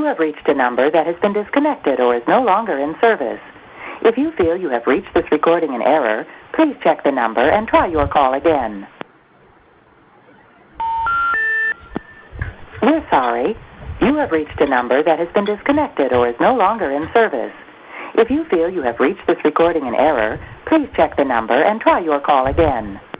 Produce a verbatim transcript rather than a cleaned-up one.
have reached a number that has been disconnected or is no longer in service. If you feel you have reached this recording in error, please check the number and try your call again. We're sorry. You have reached a number that has been disconnected or is no longer in service. If you feel you have reached this recording in error, please check the number and try your call again.